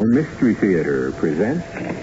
Mystery Theater presents...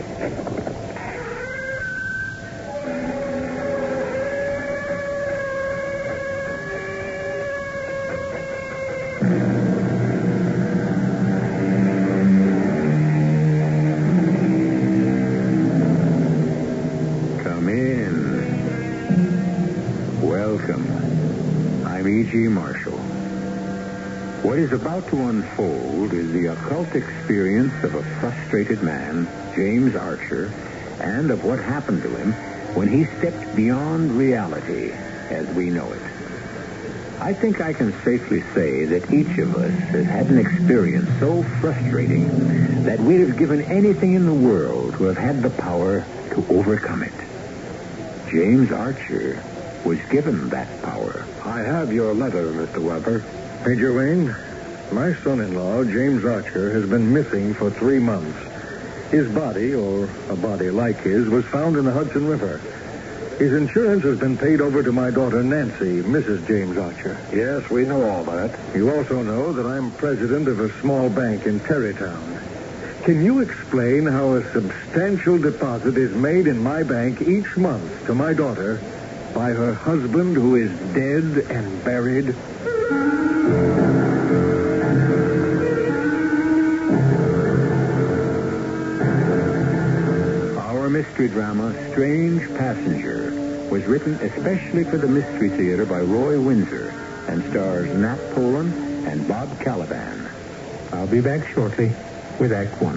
Come in. Welcome. I'm E.G. Marshall. What is about to unfold is the occult experience of a frustrated man, James Archer, and of what happened to him when he stepped beyond reality as we know it. I think I can safely say that each of us has had an experience so frustrating that we'd have given anything in the world to have had the power to overcome it. James Archer was given that power. I have your letter, Mr. Weber. Major Wayne, my son-in-law, James Archer, has been missing for 3 months. His body, or a body like his, was found in the Hudson River. His insurance has been paid over to my daughter, Nancy, Mrs. James Archer. Yes, we know all that. You also know that I'm president of a small bank in Terrytown. Can you explain how a substantial deposit is made in my bank each month to my daughter by her husband, who is dead and buried? Our mystery drama, Strange Passenger, was written especially for the Mystery Theater by Roy Windsor and stars Nat Polen and Bob Caliban. I'll be back shortly with Act One.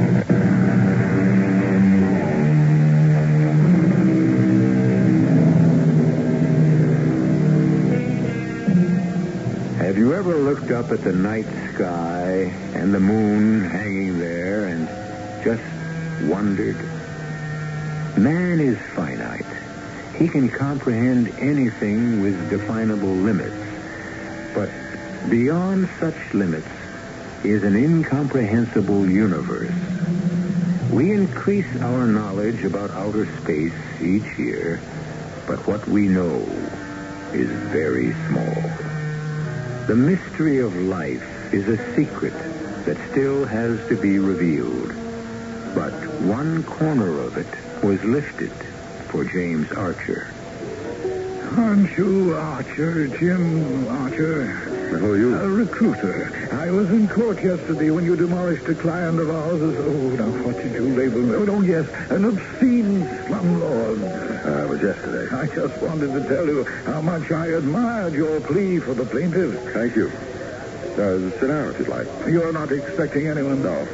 Have you ever looked up at the night sky and the moon hanging there and just wondered? Man is finite. He can comprehend anything with definable limits. But beyond such limits is an incomprehensible universe. We increase our knowledge about outer space each year, but what we know is very small. The mystery of life is a secret that still has to be revealed. But one corner of it was lifted for James Archer. Aren't you Archer, Jim Archer? Who are you? A recruiter. I was in court yesterday when you demolished a client of ours as, now what did you label me? Oh, yes, an obscene slumlord. It was yesterday. I just wanted to tell you how much I admired your plea for the plaintiff. Thank you. Sit down if you'd like. You're not expecting anyone? No.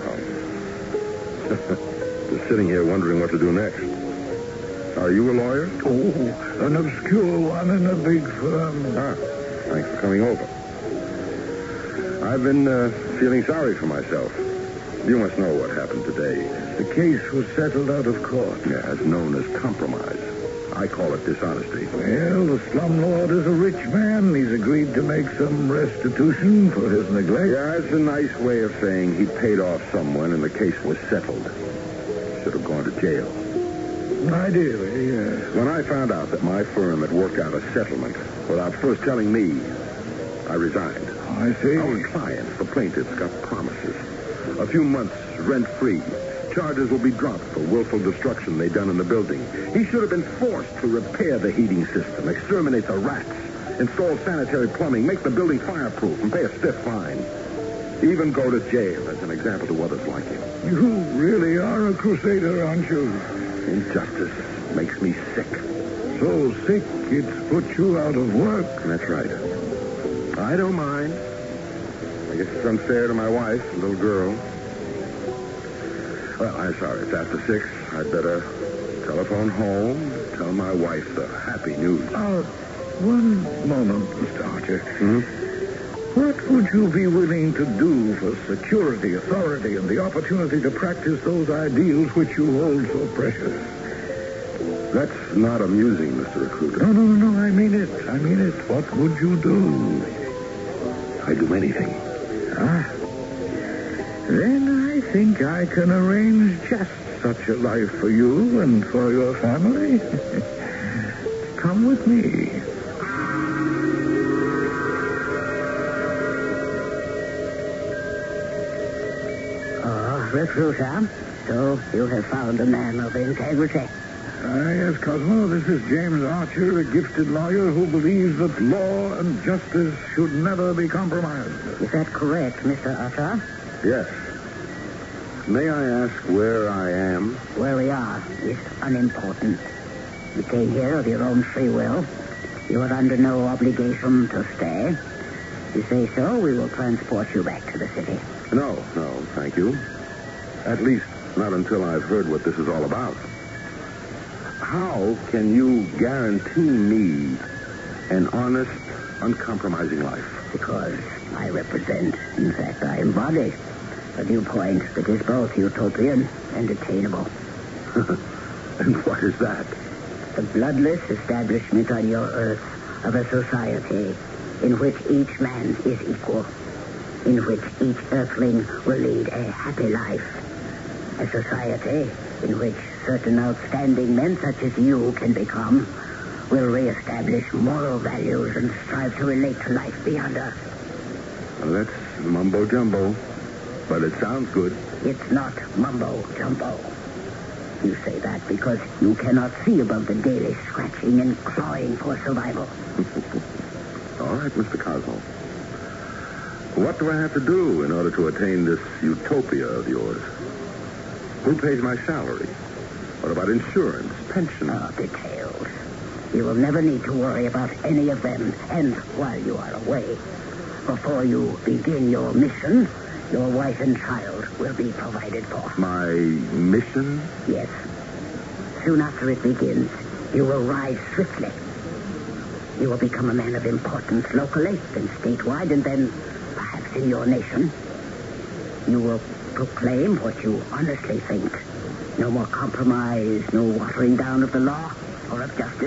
Just sitting here wondering what to do next. Are you a lawyer? Oh, an obscure one in a big firm. Thanks for coming over. I've been feeling sorry for myself. You must know what happened today. The case was settled out of court. Yeah, it's known as compromise. I call it dishonesty. Well, the slumlord is a rich man. He's agreed to make some restitution for his neglect. Yeah, it's a nice way of saying he paid off someone and the case was settled. Should have gone to jail. Ideally, yes. When I found out that my firm had worked out a settlement without first telling me, I resigned. I see. Our clients, the plaintiffs, got promises. A few months rent-free. Charges will be dropped for willful destruction they'd done in the building. He should have been forced to repair the heating system, exterminate the rats, install sanitary plumbing, make the building fireproof, and pay a stiff fine. Even go to jail as an example to others like him. You really are a crusader, aren't you? Injustice makes me sick. So sick it's put you out of work. That's right. I don't mind. I guess it's unfair to my wife, a little girl. Well, I'm sorry. It's after 6. I'd better telephone home, tell my wife the happy news. One moment, Mr. Archer. Hmm? What would you be willing to do for security, authority, and the opportunity to practice those ideals which you hold so precious? That's not amusing, Mr. Recruiter. No, I mean it. What would you do? I'd do anything. Then I think I can arrange just such a life for you and for your family. Come with me. recruiter. So you have found a man of integrity. Yes, Cosmo, this is James Archer, a gifted lawyer who believes that law and justice should never be compromised. Is that correct, Mr. Archer? Yes. May I ask where I am? Where we are is unimportant. You came here of your own free will. You are under no obligation to stay. You say so, we will transport you back to the city. No, thank you. At least not until I've heard what this is all about. How can you guarantee me an honest, uncompromising life? Because I represent, in fact, I embody a viewpoint that is both utopian and attainable. And what is that? The bloodless establishment on your earth of a society in which each man is equal, in which each earthling will lead a happy life. A society in which certain outstanding men such as you can become will reestablish moral values and strive to relate to life beyond us. Well, that's mumbo-jumbo, but it sounds good. It's not mumbo-jumbo. You say that because you cannot see above the daily scratching and clawing for survival. All right, Mr. Cosmo. What do I have to do in order to attain this utopia of yours? Who pays my salary? What about insurance, pension? Oh, details. You will never need to worry about any of them. And while you are away, before you begin your mission, your wife and child will be provided for. My mission? Yes. Soon after it begins, you will rise swiftly. You will become a man of importance locally, then statewide, and then perhaps in your nation. You will proclaim what you honestly think. No more compromise, no watering down of the law or of justice.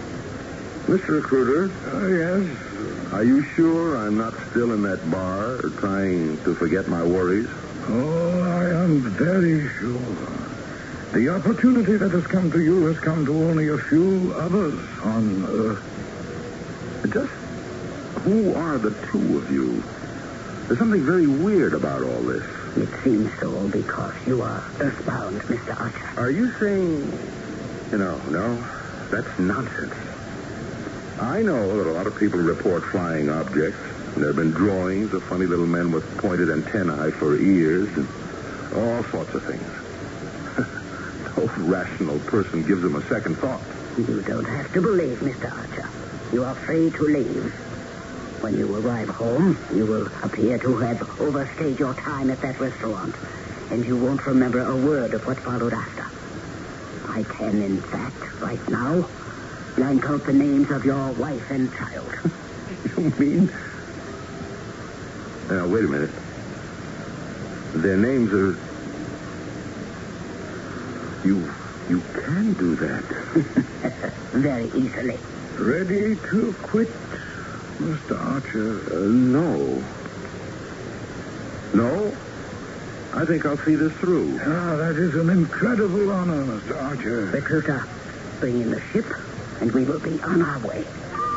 Mr. Recruiter? Yes? Are you sure I'm not still in that bar trying to forget my worries? Oh, I am very sure. The opportunity that has come to you has come to only a few others on Earth. Just who are the two of you? There's something very weird about all this. It seems so because you are earthbound, Mr. Archer. Are you saying... No, that's nonsense. I know that a lot of people report flying objects. There have been drawings of funny little men with pointed antennae for ears and all sorts of things. No rational person gives them a second thought. You don't have to believe, Mr. Archer. You are free to leave. When you arrive home, you will appear to have overstayed your time at that restaurant, and you won't remember a word of what followed after. I can, in fact, right now, blank out the names of your wife and child. You mean? Now, wait a minute. Their names are... You can do that. Very easily. Ready to quit, Mr. Archer? No. No? I think I'll see this through. Ah, that is an incredible honor, Mr. Archer. Recruiter, bring in the ship, and we will be on our way.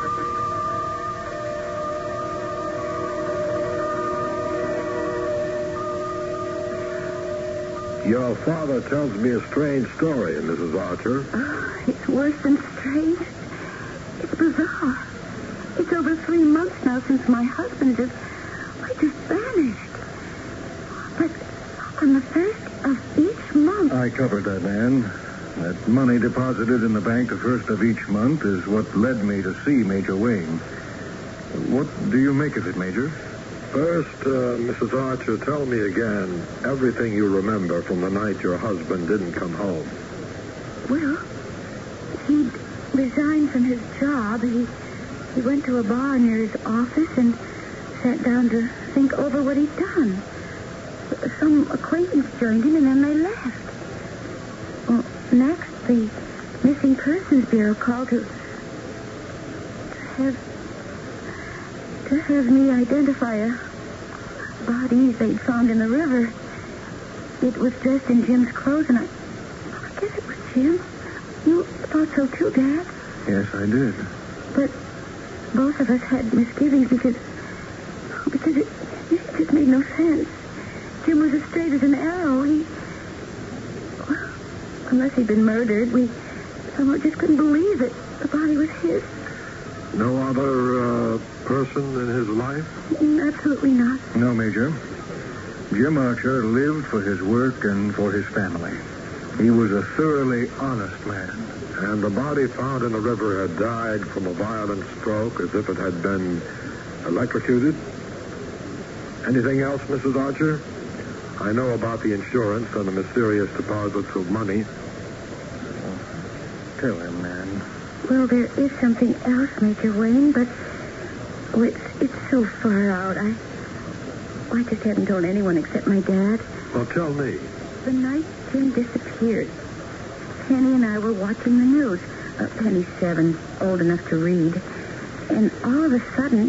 Your father tells me a strange story, Mrs. Archer. Oh, it's worse than strange. It's bizarre. It's over 3 months now since my husband just vanished. But on the first of each month... I covered that, Ann. That money deposited in the bank the first of each month is what led me to see Major Wayne. What do you make of it, Major? First, Mrs. Archer, tell me again everything you remember from the night your husband didn't come home. Well, he'd resigned from his job. He went to a bar near his office and sat down to think over what he'd done. Some acquaintance joined him, and then they left. Well, next, the Missing Persons Bureau called to have me identify a body they'd found in the river. It was dressed in Jim's clothes, and I guess it was Jim. You thought so too, Dad? Yes, I did. But both of us had misgivings because it just made no sense. Jim was as straight as an arrow. Unless he'd been murdered, we somehow just couldn't believe it. The body was his. No other person in his life? Absolutely not. No, Major. Jim Archer lived for his work and for his family. He was a thoroughly honest man. And the body found in the river had died from a violent stroke, as if it had been electrocuted? Anything else, Mrs. Archer? I know about the insurance and the mysterious deposits of money. Tell him, man. Well, there is something else, Major Wayne, but it's so far out. I just haven't told anyone except my dad. Well, tell me. The night Jim disappeared, Penny and I were watching the news. Penny's 7, old enough to read. And all of a sudden,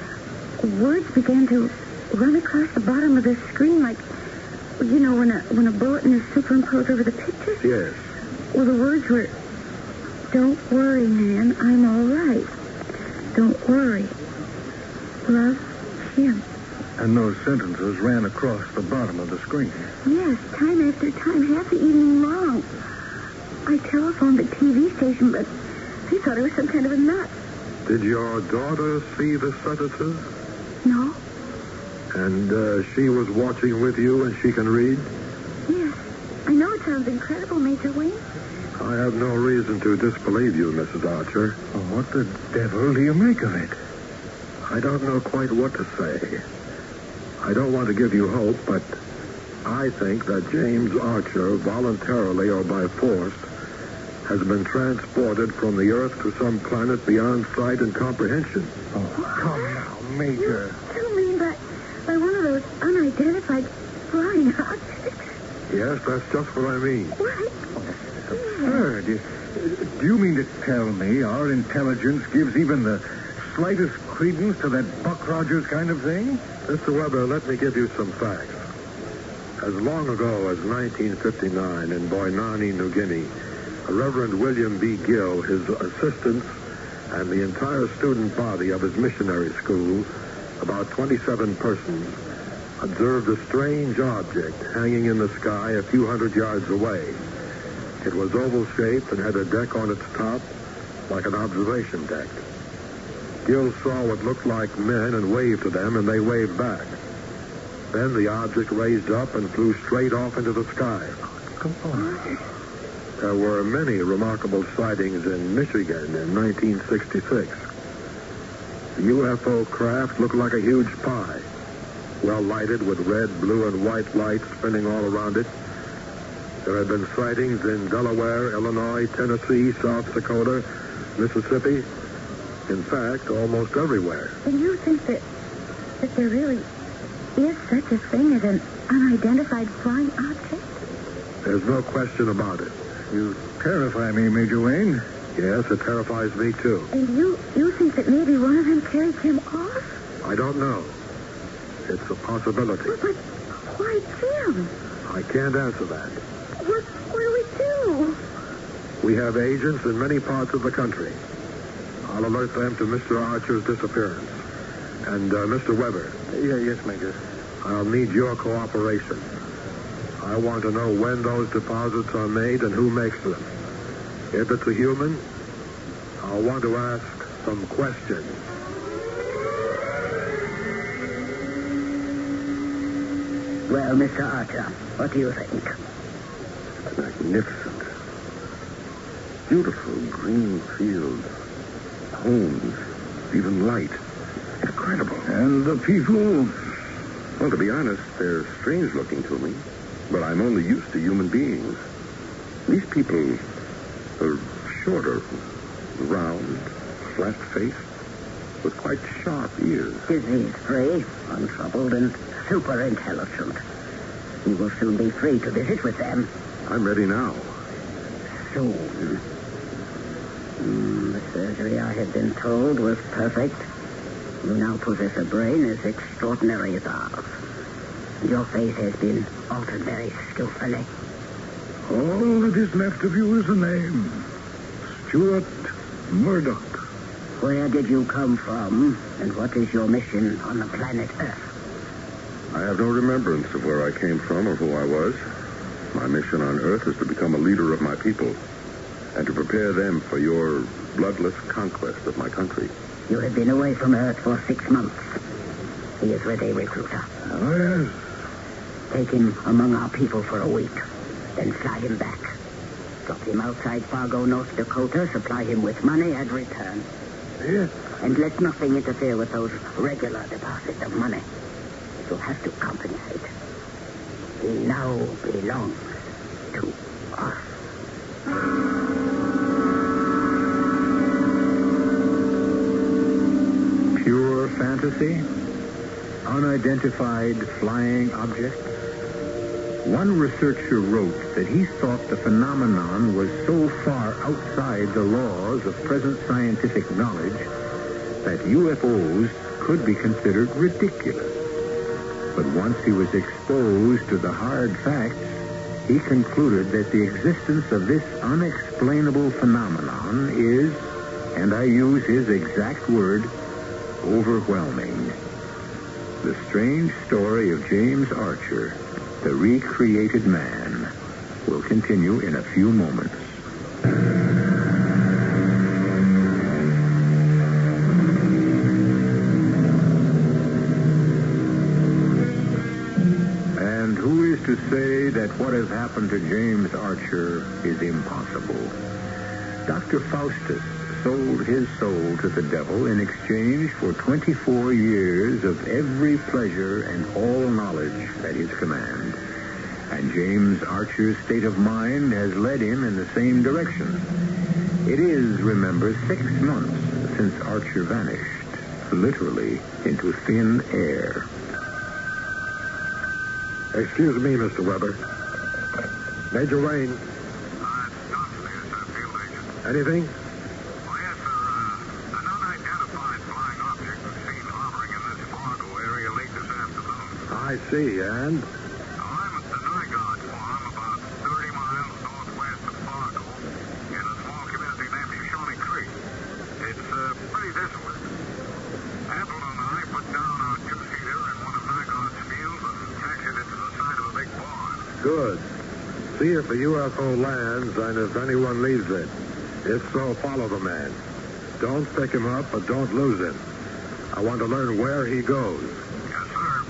words began to run across the bottom of the screen like, you know, when a bulletin is superimposed over the picture? Yes. Well, the words were, "Don't worry, man, I'm all right. Don't worry. Love, Jim." And those sentences ran across the bottom of the screen. Yes, time after time, half the evening long. I telephoned the TV station, but they thought I was some kind of a nut. Did your daughter see the sentences? No? And she was watching with you and she can read? Yes. I know it sounds incredible, Major Wayne. I have no reason to disbelieve you, Mrs. Archer. Well, what the devil do you make of it? I don't know quite what to say. I don't want to give you hope, but I think that James Archer, voluntarily or by force, has been transported from the Earth to some planet beyond sight and comprehension. Oh, come now, Major. You mean by one of those unidentified flying objects? Yes, that's just what I mean. What? Absurd. Do you mean to tell me our intelligence gives even the slightest credence to that Buck Rogers kind of thing? Mr. Weber, let me give you some facts. As long ago as 1959 in Boinani, New Guinea, Reverend William B. Gill, his assistants, and the entire student body of his missionary school, about 27 persons, observed a strange object hanging in the sky a few hundred yards away. It was oval-shaped and had a deck on its top, like an observation deck. Gill saw what looked like men and waved to them, and they waved back. Then the object raised up and flew straight off into the sky. Come on. There were many remarkable sightings in Michigan in 1966. The UFO craft looked like a huge pie, well lighted with red, blue, and white lights spinning all around it. There had been sightings in Delaware, Illinois, Tennessee, South Dakota, Mississippi. In fact, almost everywhere. And you think that there really is such a thing as an unidentified flying object? There's no question about it. You terrify me, Major Wayne. Yes, it terrifies me, too. And you think that maybe one of them carried him off? I don't know. It's a possibility. But why Jim? I can't answer that. What do we do? We have agents in many parts of the country. I'll alert them to Mr. Archer's disappearance. And, Mr. Weber. Yes, Major. I'll need your cooperation. I want to know when those deposits are made and who makes them. If it's a human, I'll want to ask some questions. Well, Mr. Archer, what do you think? Magnificent. Beautiful green fields, homes, even light. Incredible. And the people? Well, to be honest, they're strange looking to me. But I'm only used to human beings. These people are shorter, round, flat-faced, with quite sharp ears. Disease-free, untroubled, and super intelligent. You will soon be free to visit with them. I'm ready now. Soon. The surgery I had been told was perfect. You now possess a brain as extraordinary as ours. Your face has been altered very skillfully. All that is left of you is a name. Stuart Murdoch. Where did you come from, and what is your mission on the planet Earth? I have no remembrance of where I came from or who I was. My mission on Earth is to become a leader of my people and to prepare them for your bloodless conquest of my country. You have been away from Earth for 6 months. He is ready, recruiter. Oh, yes. Take him among our people for a week, then fly him back. Drop him outside Fargo, North Dakota, supply him with money, and return. Yes. And let nothing interfere with those regular deposits of money. You'll have to compensate. He now belongs to us. Pure fantasy? Unidentified flying objects? One researcher wrote that he thought the phenomenon was so far outside the laws of present scientific knowledge that UFOs could be considered ridiculous. But once he was exposed to the hard facts, he concluded that the existence of this unexplainable phenomenon is, and I use his exact word, overwhelming. The strange story of James Archer, the recreated man, will continue in a few moments. And who is to say that what has happened to James Archer is impossible? Dr. Faustus sold his soul to the devil in exchange for 24 years of every pleasure and all knowledge at his command. And James Archer's state of mind has led him in the same direction. It is, remember, 6 months since Archer vanished, literally into thin air. Excuse me, Mr. Weber. Major Wayne. Anything? Oh, yes, sir. An unidentified flying object was seen hovering in this Fargo area late this afternoon. I see, and? I'm at the Nygaard Farm, about 30 miles northwest of Fargo, in a small community named Shoshone Creek. It's pretty desolate. Apple and I put down our two-seater in one of Nygaard's fields and taxied it to the side of a big barn. Good. See if the UFO lands and if anyone leaves it. If so, follow the man. Don't pick him up, but don't lose him. I want to learn where he goes. Yes, sir.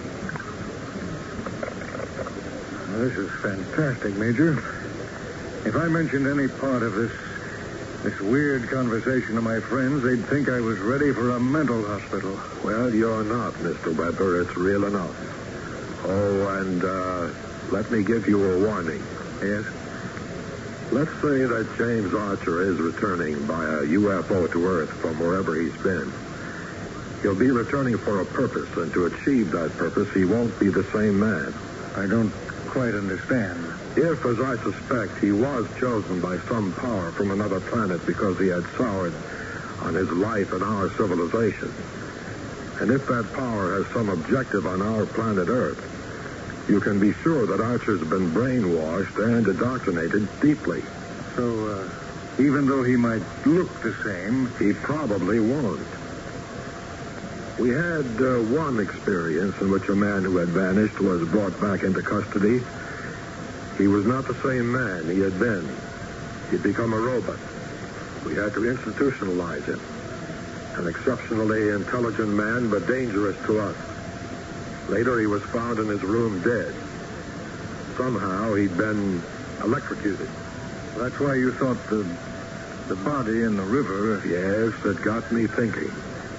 This is fantastic, Major. If I mentioned any part of this weird conversation to my friends, they'd think I was ready for a mental hospital. Well, you're not, Mr. Weber. It's real enough. Oh, and let me give you a warning. Yes? Let's say that James Archer is returning by a UFO to Earth from wherever he's been. He'll be returning for a purpose, and to achieve that purpose, he won't be the same man. I don't quite understand. If, as I suspect, he was chosen by some power from another planet because he had soured on his life and our civilization, and if that power has some objective on our planet Earth, you can be sure that Archer's been brainwashed and indoctrinated deeply. So, even though he might look the same, He probably won't. We had one experience in which a man who had vanished was brought back into custody. He was not the same man he had been. He'd become a robot. We had to institutionalize him. An exceptionally intelligent man, but dangerous to us. Later, he was found in his room dead. Somehow, he'd been electrocuted. that's why you thought the body in the river... Yes, it got me thinking.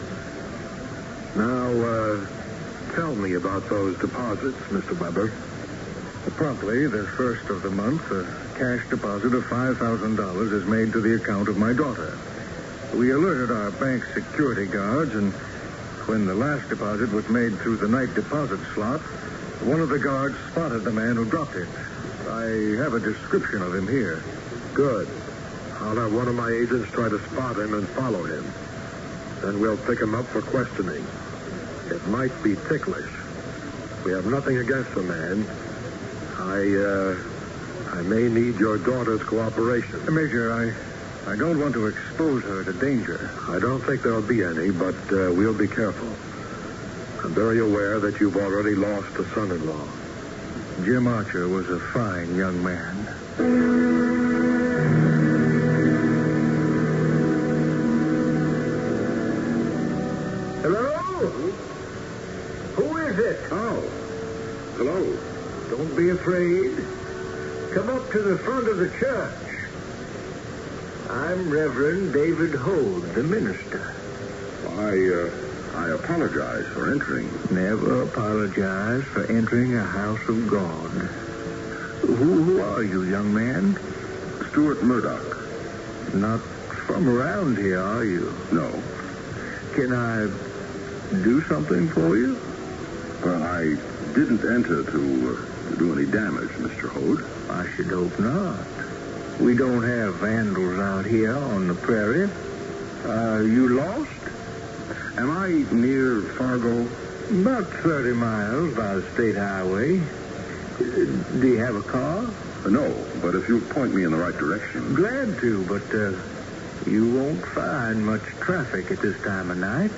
Now, tell me about those deposits, Mr. Weber. Promptly, the first of the month, a cash deposit of $5,000 is made to the account of my daughter. We alerted our bank security guards, and when the last deposit was made through the night deposit slot, one of the guards spotted the man who dropped it. I have a description of him here. Good. I'll have one of my agents try to spot him and follow him. Then we'll pick him up for questioning. It might be ticklish. We have nothing against the man. I may need your daughter's cooperation. Major, I don't want to expose her to danger. I don't think there'll be any, but we'll be careful. I'm very aware that you've already lost a son-in-law. Jim Archer was a fine young man. Hello? Who is it? Oh, hello. Don't be afraid. Come up to the front of the church. I'm Reverend David Holt, the minister. I apologize for entering. Never apologize for entering a house of God. Who are you, young man? Stuart Murdoch. Not from around here, are you? No. Can I do something for you? Well, I didn't enter to do any damage, Mr. Holt. I should hope not. We don't have vandals out here on the prairie. Are you lost? Am I near Fargo? About 30 miles by the state highway. Do you have a car? No, but if you'll point me in the right direction. Glad to, but you won't find much traffic at this time of night.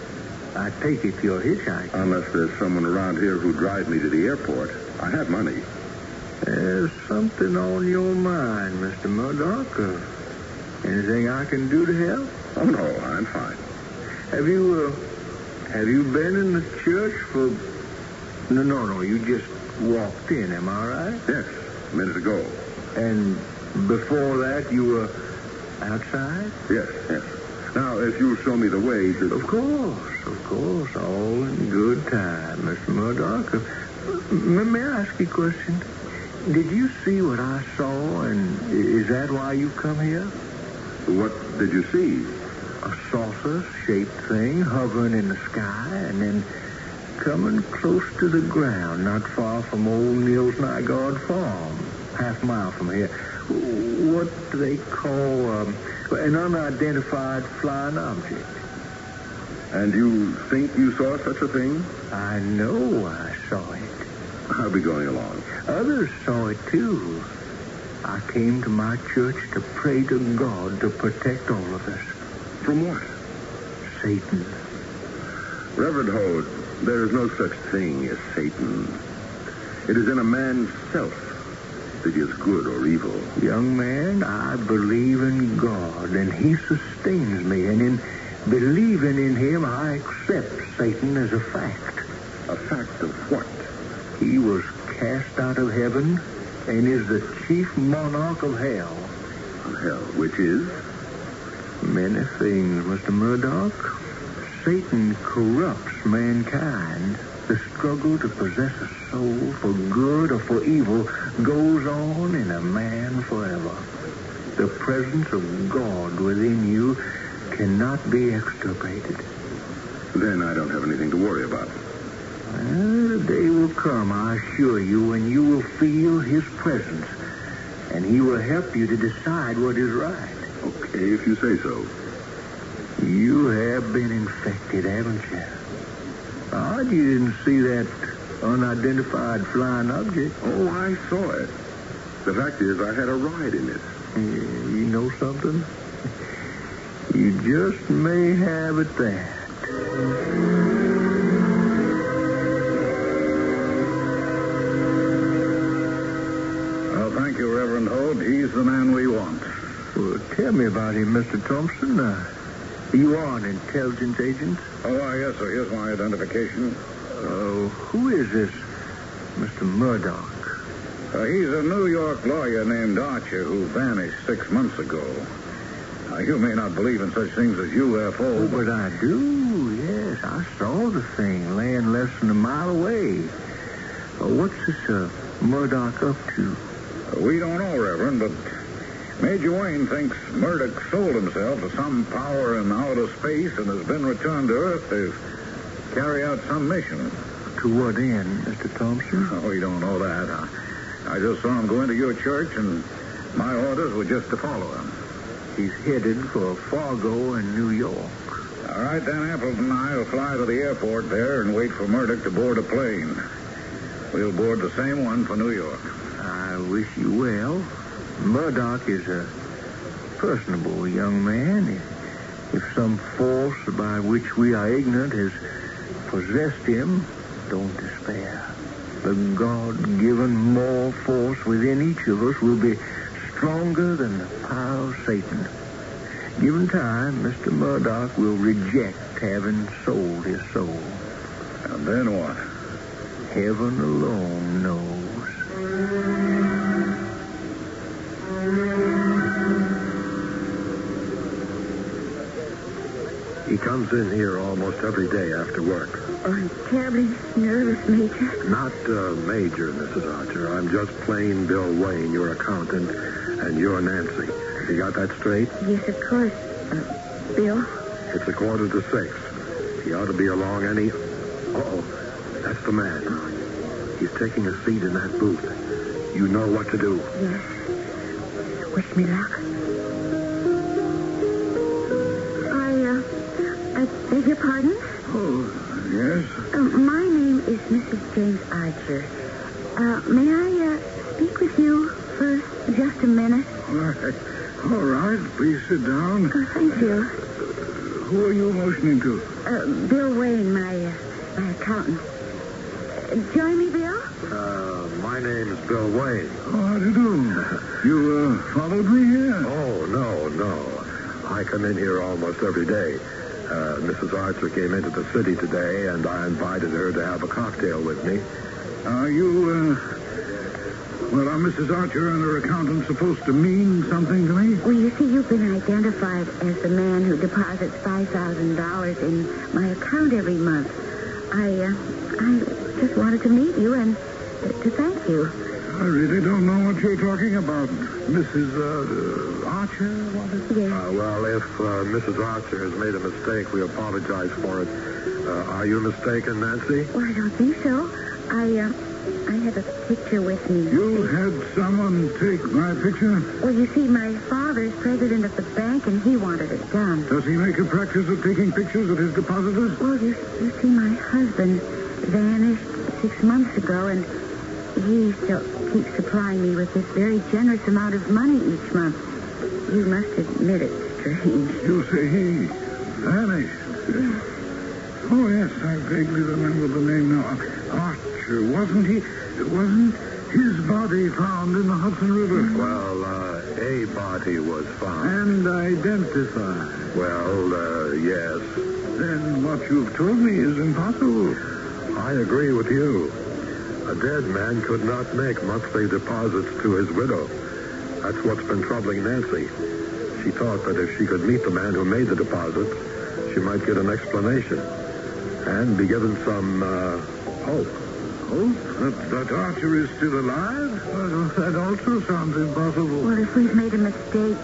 I take it you're hitchhiking. Unless there's someone around here who'd drive me to the airport. I have money. There's something on your mind, Mr. Murdoch. Anything I can do to help? Oh, no, I'm fine. Have you been in the church for... No, you just walked in, am I right? Yes, a minute ago. And before that, you were outside? Yes. Now, if you'll show me the way to... Of course, all in good time, Mr. Murdoch. May I ask you a question? Did you see what I saw, and is that why you come here? What did you see? A saucer-shaped thing hovering in the sky and then coming close to the ground, not far from old Neil's Nygaard farm, half a mile from here. What they call an unidentified flying object. And you think you saw such a thing? I know I saw it. I'll be going along. Others saw it, too. I came to my church to pray to God to protect all of us. From what? Satan. Reverend Holt, there is no such thing as Satan. It is in a man's self that he is good or evil. Young man, I believe in God, and he sustains me, and in believing in him, I accept Satan as a fact. A fact of what? He was cast out of heaven and is the chief monarch of hell. Of hell, which is? Many things, Mr. Murdoch. Satan corrupts mankind. The struggle to possess a soul for good or for evil goes on in a man forever. The presence of God within you cannot be extirpated. Then I don't have anything to worry about. The day will come, I assure you, when you will feel his presence, and he will help you to decide what is right. Okay, if you say so. You have been infected, haven't you? Odd you didn't see that unidentified flying object. Oh, I saw it. The fact is, I had a ride in it. You know something? You just may have at that. Well, thank you, Reverend Holt. He's the man we want. Well, tell me about him, Mr. Thompson. You are an intelligence agent? Oh, yes, sir. Here's my identification. Who is this Mr. Murdoch? He's a New York lawyer named Archer who vanished 6 months ago. You may not believe in such things as UFO. Oh, but I do, yes. I saw the thing laying less than a mile away. What's this Murdoch up to? We don't know, Reverend, but Major Wayne thinks Murdoch sold himself to some power in outer space and has been returned to Earth to carry out some mission. To what end, Mr. Thompson? Oh, we don't know that. I just saw him go into your church, and my orders were just to follow him. He's headed for Fargo in New York. All right, then Appleton and I will fly to the airport there and wait for Murdoch to board a plane. We'll board the same one for New York. I wish you well. Murdoch is a personable young man. If some force by which we are ignorant has possessed him, don't despair. The God-given moral force within each of us will be stronger than the power of Satan. Given time, Mr. Murdoch will reject having sold his soul. And then what? Heaven alone knows. He comes in here almost every day after work. Oh, I'm terribly nervous, Major. Not Major, Mrs. Archer. I'm just plain Bill Wayne, your accountant, and you're Nancy. You got that straight? Yes, of course. Bill? It's 5:45. He ought to be along any... Uh-oh. That's the man. He's taking a seat in that booth. You know what to do. Yes. Wish me luck. I beg your pardon? Oh, yes? My name is Mrs. James Archer. May I speak with you for just a minute? All right. Please sit down. Thank you. Who are you motioning to? Bill Wayne, my accountant. Join me, Bill? My name is Bill Wayne. Oh, how do you do? You followed me here? Oh, no. I come in here almost every day. Mrs. Archer came into the city today, and I invited her to have a cocktail with me. Are you, well, are Mrs. Archer and her accountant supposed to mean something to me? Well, you see, you've been identified as the man who deposits $5,000 in my account every month. I just wanted to meet you and to thank you. I really don't know what you're talking about. Mrs. Archer, what is it? Yes. Well, if Mrs. Archer has made a mistake, we apologize for it. Are you mistaken, Nancy? Well, I don't think so. I have a picture with me. You had someone take my picture? Well, you see, my father's president of the bank, and he wanted it done. Does he make a practice of taking pictures of his depositors? Well, you see, my husband vanished 6 months ago, and he still keeps supplying me with this very generous amount of money each month. You must admit it's strange. You say he vanished? Yes. Oh, yes, I vaguely remember the name now. Archer, wasn't his body found in the Hudson River? Well, a body was found. And identified? Well, yes. Then what you've told me is impossible. I agree with you. A dead man could not make monthly deposits to his widow. That's what's been troubling Nancy. She thought that if she could meet the man who made the deposits, she might get an explanation and be given some hope. Hope? That Archer is still alive? Well, that also sounds impossible. Well, if we've made a mistake,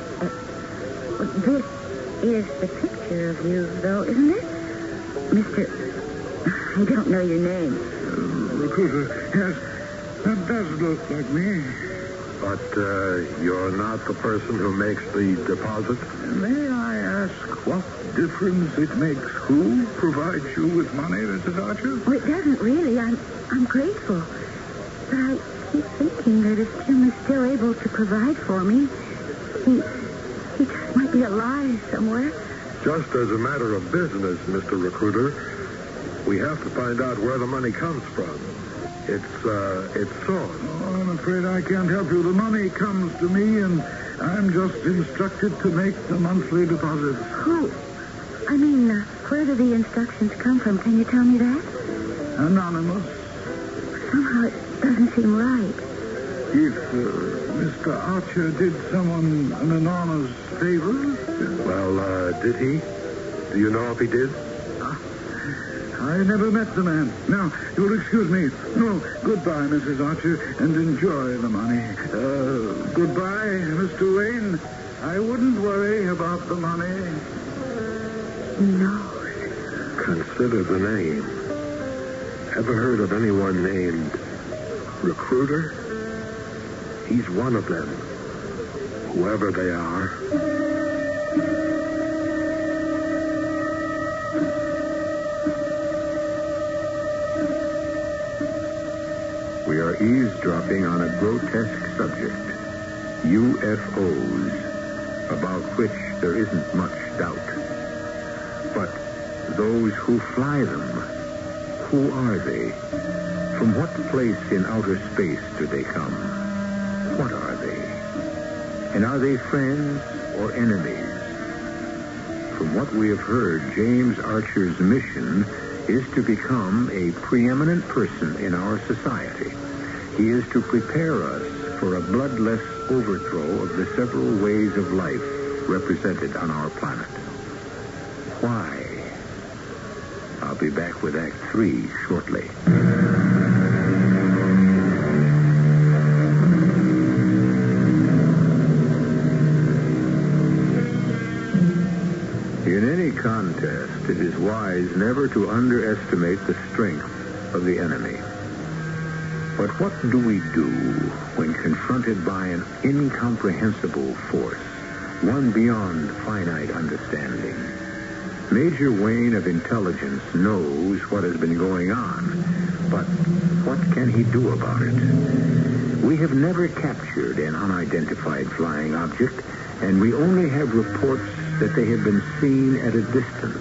this is the picture of you, though, isn't it? Mr. I don't know your name. Recruiter. Yes, that does look like me. But you're not the person who makes the deposit? May I ask what difference it makes who provides you with money, Mrs. Archer? Well, it doesn't really. I'm grateful. But I keep thinking that if Jim is still able to provide for me, he just might be alive somewhere. Just as a matter of business, Mr. Recruiter, we have to find out where the money comes from. It's source. Oh, I'm afraid I can't help you. The money comes to me, and I'm just instructed to make the monthly deposits. Who? I mean, where do the instructions come from? Can you tell me that? Anonymous. Somehow it doesn't seem right. If Mr. Archer did someone an enormous favor... Well, did he? Do you know if he did? I never met the man. Now, you'll excuse me. No, goodbye, Mrs. Archer, and enjoy the money. Goodbye, Mr. Wayne. I wouldn't worry about the money. No. Consider the name. Ever heard of anyone named Recruiter? He's one of them. Whoever they are. We are eavesdropping on a grotesque subject, UFOs, about which there isn't much doubt. But those who fly them Who are they? From what place in outer space do they come? What are they? And are they friends or enemies? From what we have heard, James Archer's mission is to become a preeminent person in our society. He is to prepare us for a bloodless overthrow of the several ways of life represented on our planet. Why? I'll be back with Act 3 shortly. In any contest, it is wise never to underestimate the strength of the enemy. But what do we do when confronted by an incomprehensible force, one beyond finite understanding? Major Wayne of Intelligence knows what has been going on, but what can he do about it? We have never captured an unidentified flying object, and we only have reports that they have been seen at a distance.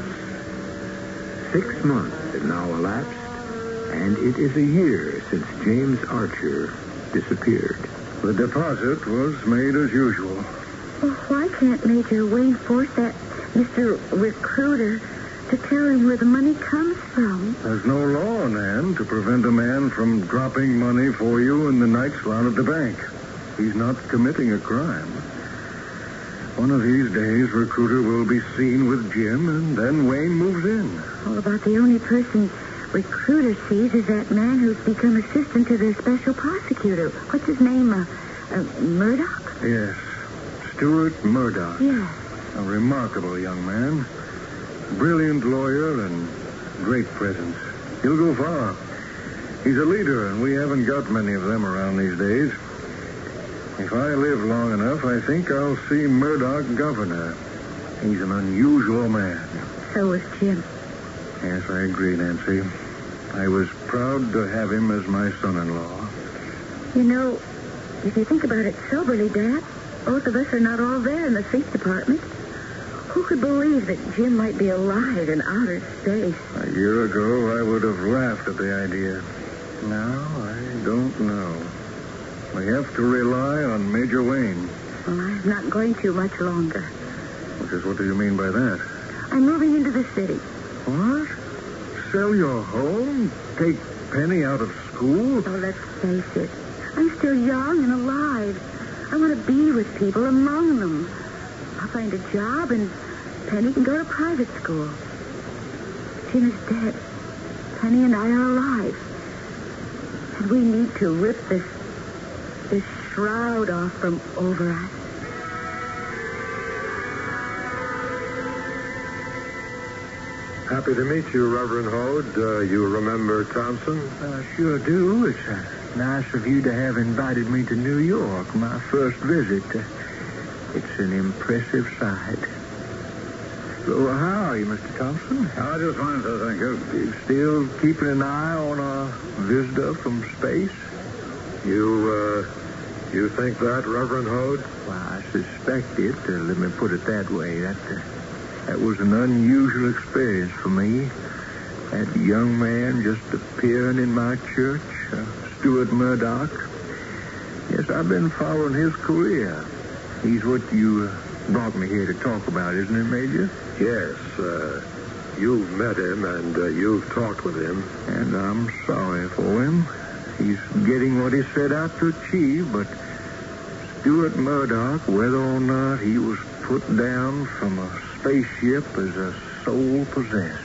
6 months have now elapsed, and it is a year since James Archer disappeared. The deposit was made as usual. Well, why can't Major Wayne force that Mr. Recruiter to tell him where the money comes from? There's no law, Nan, to prevent a man from dropping money for you in the night slot of the bank. He's not committing a crime. One of these days, Recruiter will be seen with Jim, and then Wayne moves in. All about the only person Recruiter sees is that man who's become assistant to their special prosecutor. What's his name? Murdoch? Yes, Stuart Murdoch. Yes. A remarkable young man. Brilliant lawyer and great presence. He'll go far. He's a leader, and we haven't got many of them around these days. If I live long enough, I think I'll see Murdoch governor. He's an unusual man. So is Jim. Yes, I agree, Nancy. I was proud to have him as my son-in-law. You know, if you think about it soberly, Dad, both of us are not all there in the State Department. Who could believe that Jim might be alive in outer space? A year ago, I would have laughed at the idea. Now, I don't know. We have to rely on Major Wayne. Well, I'm not going to much longer. What do you mean by that? I'm moving into the city. What? Sell your home? Take Penny out of school? Oh, let's face it. I'm still young and alive. I want to be with people, among them. I'll find a job, and Penny can go to private school. Jim is dead. Penny and I are alive. And we need to rip this shroud off from over us. Happy to meet you, Reverend Hode. You remember Thompson? Sure do. It's nice of you to have invited me to New York, my first visit. It's an impressive sight. So, how are you, Mr. Thompson? I just fine, sir, thank you. You still keeping an eye on a visitor from space? You think that, Reverend Hode? Well, I suspect it. Let me put it that way. That was an unusual experience for me. That young man just appearing in my church, Stuart Murdoch. Yes, I've been following his career. He's what you brought me here to talk about, isn't it, Major? Yes. You've met him, and you've talked with him. And I'm sorry for him. He's getting what he set out to achieve, but Stuart Murdoch, whether or not he was put down from a spaceship as a soul possessed.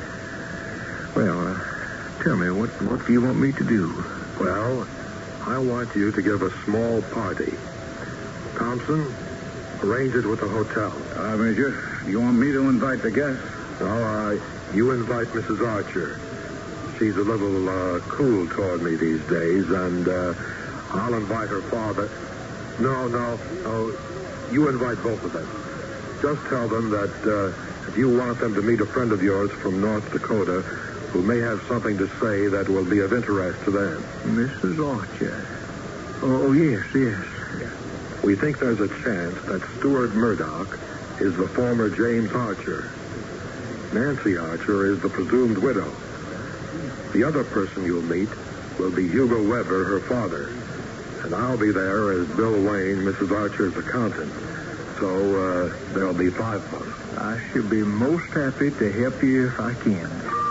Well, tell me, what do you want me to do? Well, I want you to give a small party. Thompson, arrange it with the hotel. Major, you want me to invite the guests? No, you invite Mrs. Archer. She's a little cool toward me these days, and I'll invite her father. No, you invite both of them. Just tell them that if you want them to meet a friend of yours from North Dakota who may have something to say that will be of interest to them. Mrs. Archer. Oh, yes. We think there's a chance that Stuart Murdoch is the former James Archer. Nancy Archer is the presumed widow. the other person you'll meet will be Hugo Weber, her father. And I'll be there as Bill Wayne, Mrs. Archer's accountant. So there'll be 5 of us. I should be most happy to help you if I can.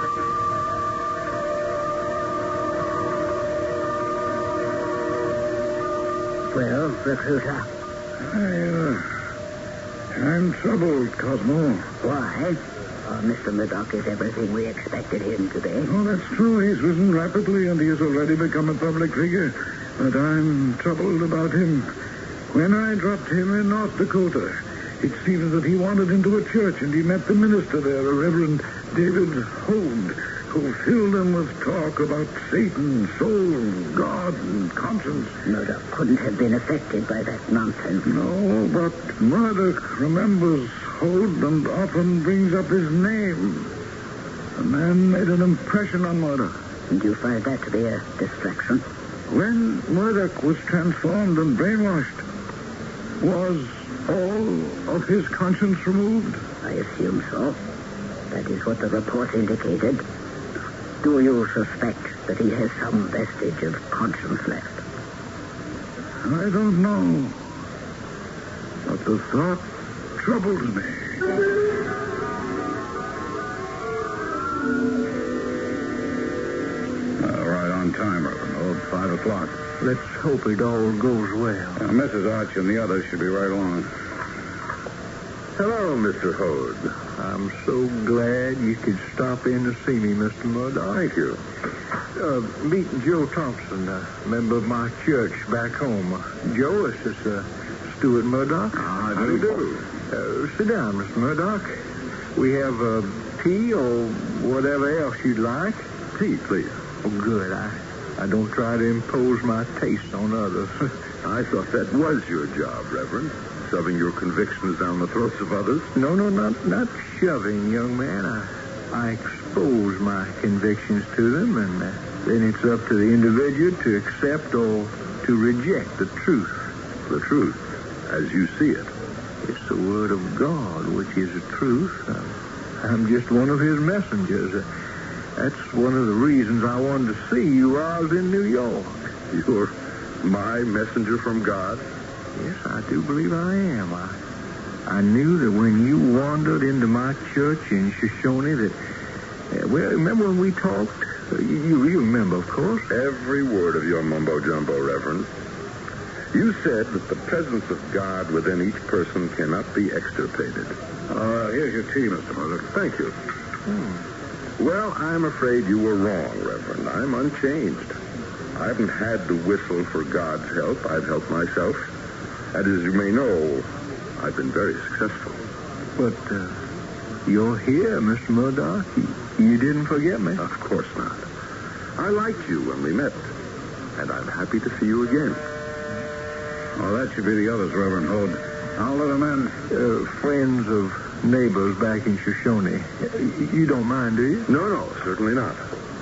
Well, recruiter, I'm troubled, Cosmo. why? Mr. Murdoch is everything we expected him to be. Oh, that's true. He's risen rapidly, and he has already become a public figure. But I'm troubled about him. When I dropped him in North Dakota, it seems that he wandered into a church, and he met the minister there, a Reverend David Hode, who filled him with talk about Satan, soul, God, and conscience. Murdoch couldn't have been affected by that nonsense. No, but Murdoch remembers Hode and often brings up his name. The man made an impression on Murdoch. And you find that to be a distraction? When Murdoch was transformed and brainwashed, was all of his conscience removed? I assume so. That is what the report indicated. Do you suspect that he has some vestige of conscience left? I don't know. But the thought troubles me. Right on time, Reverend Hode. 5 o'clock. Let's hope it all goes well. Mrs. Archer and the others should be right along. Hello, Mr. Hode. I'm so glad you could stop in to see me, Mr. Murdoch. Thank you. Meet Joe Thompson, a member of my church back home. Joe, this is Stuart Murdoch. How do you do? Sit down, Mr. Murdoch. We have tea or whatever else you'd like. Tea, please. Oh, good. I don't try to impose my taste on others. I thought that was your job, Reverend. Shoving your convictions down the throats of others. No, not shoving, young man. I expose my convictions to them, and then it's up to the individual to accept or to reject the truth. The truth, as you see it. It's the word of God, which is the truth. I'm just one of his messengers. That's one of the reasons I wanted to see you while I was in New York. You're my messenger from God? Yes, I do believe I am. I knew that when you wandered into my church in Shoshone that... well, remember when we talked? You remember, of course. Every word of your mumbo-jumbo, Reverend. You said that the presence of God within each person cannot be extirpated. Here's your tea, Mr. Murdoch. Thank you. Well, I'm afraid you were wrong, Reverend. I'm unchanged. I haven't had to whistle for God's help. I've helped myself. And as you may know, I've been very successful. But you're here, Mr. Murdoch. You didn't forget me? Of course not. I liked you when we met, and I'm happy to see you again. Well, that should be the others, Reverend Hode. I'll let them in. Friends of neighbors back in Shoshone. You don't mind, do you? No, certainly not.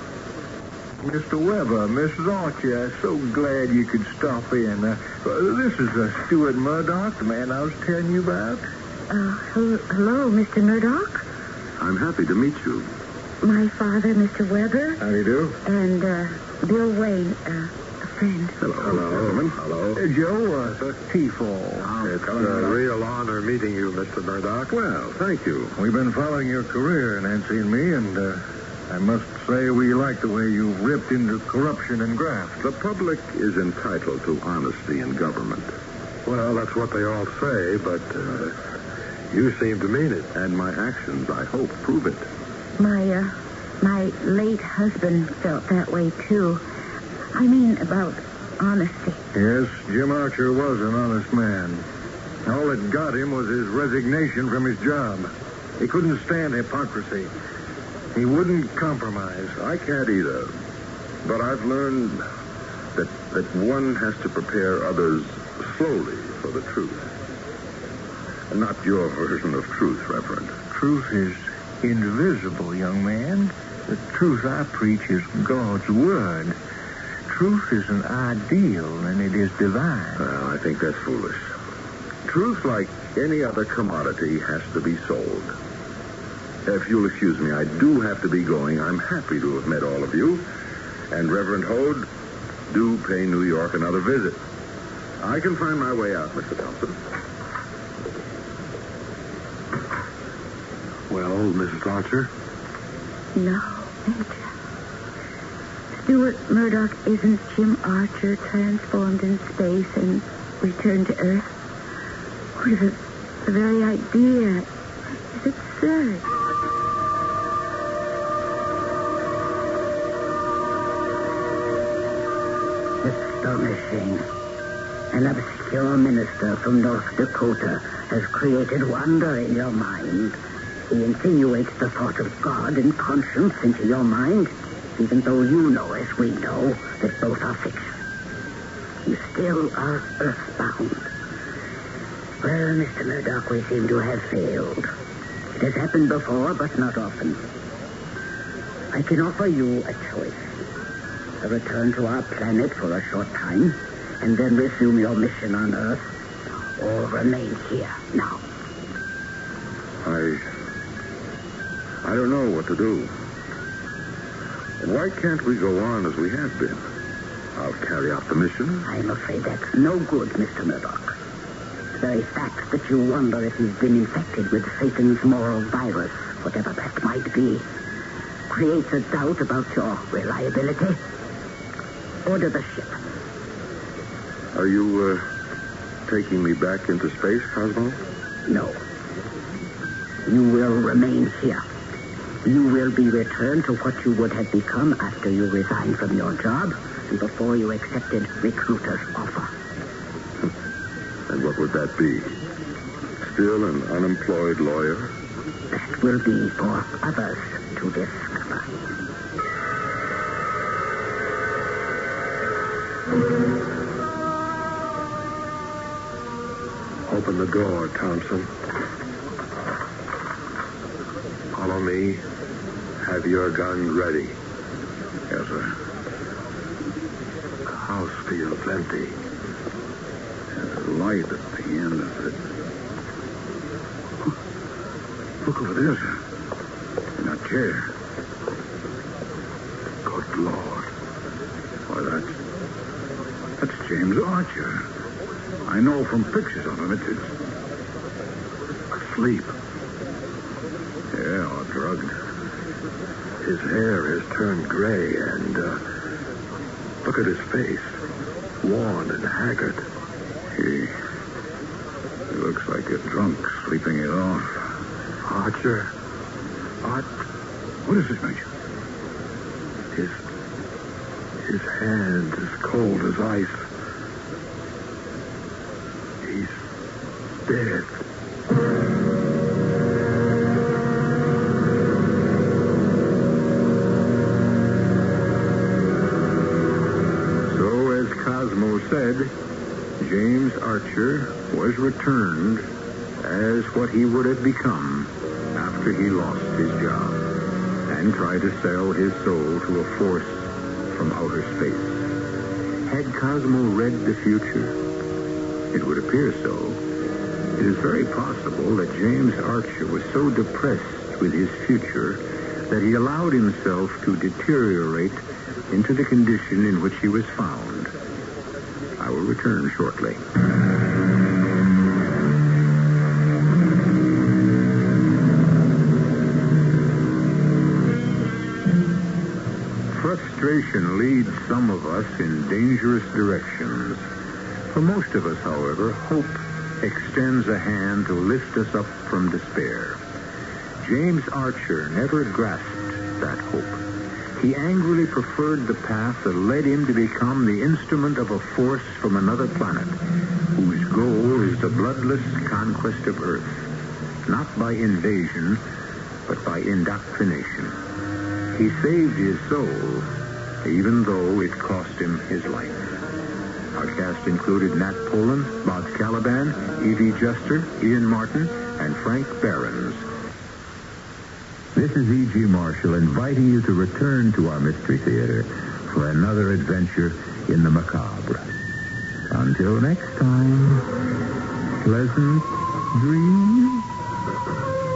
Mr. Weber, Mrs. Archer, I'm so glad you could stop in. This is Stuart Murdoch, the man I was telling you about. Hello, Mr. Murdoch. I'm happy to meet you. My father, Mr. Weber. How do you do? And Bill Wayne, a friend. Hello. Joe, T-Fall. It's a real honor meeting you, Mr. Murdoch. Well, thank you. We've been following your career, Nancy and me, and I must say we like the way you've ripped into corruption and graft. The public is entitled to honesty in government. Well, that's what they all say, but you seem to mean it. And my actions, I hope, prove it. My late husband felt that way, too. I mean, about honesty. Yes, Jim Archer was an honest man. All that got him was his resignation from his job. He couldn't stand hypocrisy. He wouldn't compromise. I can't either. But I've learned that one has to prepare others slowly for the truth. Not your version of truth, Reverend. Truth is invisible, young man. The truth I preach is God's word. Truth is an ideal, and it is divine. Well, I think that's foolish. Truth, like any other commodity, has to be sold. If you'll excuse me, I do have to be going. I'm happy to have met all of you. And Reverend Hode, do pay New York another visit. I can find my way out, Mr. Thompson. Well, Mrs. Archer? No, Major. Stuart Murdoch isn't Jim Archer transformed in space and returned to Earth. What the very idea is absurd. Astonishing. An obscure minister from North Dakota has created wonder in your mind. He insinuates the thought of God and conscience into your mind, even though you know, as we know, that both are fiction. You still are earthbound. Well, Mr. Murdoch, we seem to have failed. It has happened before, but not often. I can offer you a choice. A return to our planet for a short time, and then resume your mission on Earth, or remain here now. I don't know what to do. Why can't we go on as we have been? I'll carry out the mission. I'm afraid that's no good, Mr. Murdoch. The very fact that you wonder if he's been infected with Satan's moral virus, whatever that might be, creates a doubt about your reliability. Order the ship. Are you, taking me back into space, Cosmo? No. You will remain here. You will be returned to what you would have become after you resigned from your job and before you accepted recruiter's offer. And what would that be? Still an unemployed lawyer? That will be for others to discover. Open the door, Thompson. Follow me. Have your gun ready. Yes, sir. The house feels empty. There's a light at the end of it. Look over there, sir. In that chair. Good Lord. Why, that's James Archer. I know from pictures of him. It's Asleep. yeah, or drugged. His hair has turned gray and, look at his face. Worn and haggard. He looks like a drunk sleeping it off. Archer. What is this, Major? His hand as cold as ice. He's dead. So, as Cosmo said, James Archer was returned as what he would have become after he lost his job and tried to sell his soul to a force from outer space. Had Cosmo read the future? It would appear so. It is very possible that James Archer was so depressed with his future that he allowed himself to deteriorate into the condition in which he was found. I will return shortly. Frustration leads some of us in dangerous directions. For most of us, however, hope extends a hand to lift us up from despair. James Archer never grasped that hope. He angrily preferred the path that led him to become the instrument of a force from another planet, whose goal is the bloodless conquest of Earth, not by invasion, but by indoctrination. He saved his soul, even though it cost him his life. Our cast included Nat Polen, Bob Caliban, Evie Juster, Ian Martin, and Frank Behrens. This is E.G. Marshall inviting you to return to our Mystery Theater for another adventure in the macabre. Until next time, pleasant dreams.